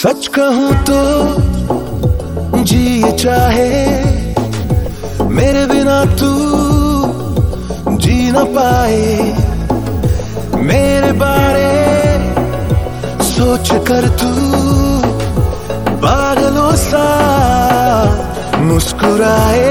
सच कहूं तो जी ये चाहे मेरे बिना तू जी न पाए। मेरे बारे सोच कर तू पागलों सा मुस्कुराए।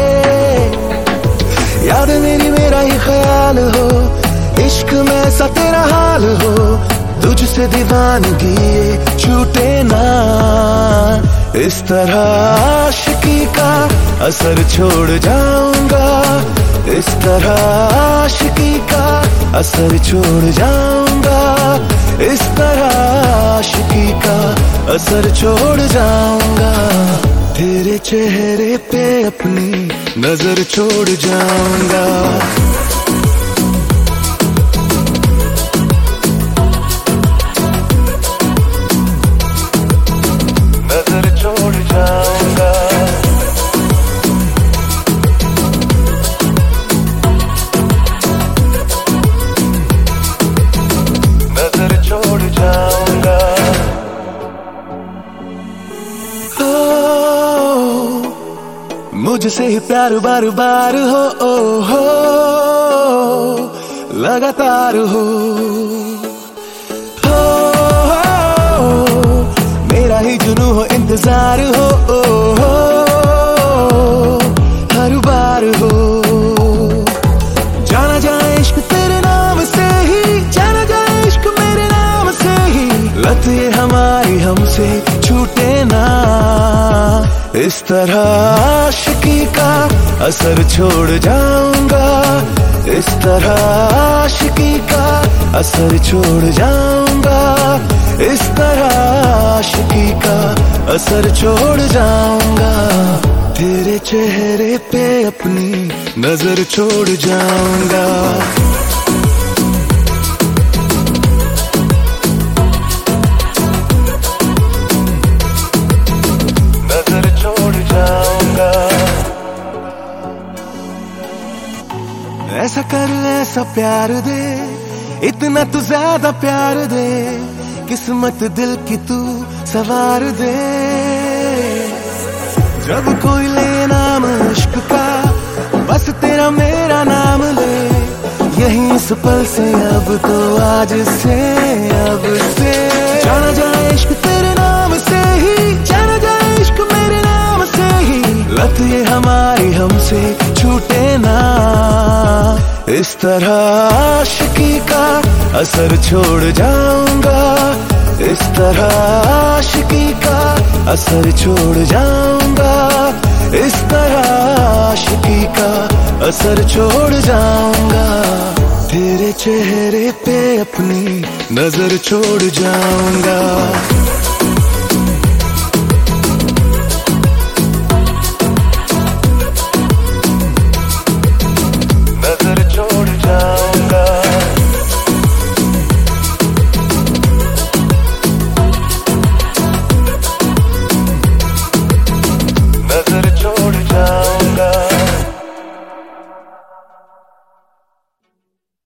याद मेरी मेरा ही ख्याल हो, इश्क में सा तेरा हाल हो, तुझसे दीवानगी छूटे ना। इस तरह आशिकी का असर छोड़ जाऊंगा, इस तरह आशिकी का असर छोड़ जाऊंगा, इस तरह आशिकी का असर छोड़ जाऊंगा। तेरे चेहरे पे अपनी नजर छोड़ जाऊंगा। नजर छोड़ जाऊंगा, नजर छोड़ जाऊंगा। मुझसे ही प्यार बार बार हो लगातार हो मेरा ही जुनू हो इंतजार हो हर बार हो। जाना जाए इश्क तेरे नाम से ही, जाना जाए इश्क मेरे नाम से ही, लत ये हमारी हमसे छूटे ना। इस तरह आशिकी का असर छोड़ जाऊंगा, इस तरह आशिकी का असर छोड़ जाऊंगा, इस तरह आशिकी का असर छोड़ जाऊंगा। तेरे चेहरे पे अपनी नजर छोड़ जाऊंगा। नजर छोड़ जाऊंगा। ऐसा कर ऐसा प्यार दे, इतना तू ज्यादा प्यार दे, किस्मत दिल की तू सवार दे। जब कोई ले नाम इश्क का, बस तेरा मेरा नाम ले, यही इस पल से अब तो आज से अब से। जाना जाए इश्क तेरे नाम से ही, जाना जाए इश्क मेरे नाम से ही, लत ये हमारी हमसे छूटे ना। इस तरह आशिकी का असर छोड़ जाऊंगा, इस तरह आशिकी का असर छोड़ जाऊंगा, इस तरह आशिकी का असर छोड़ जाऊंगा। तेरे चेहरे पे अपनी नजर छोड़ जाऊंगा।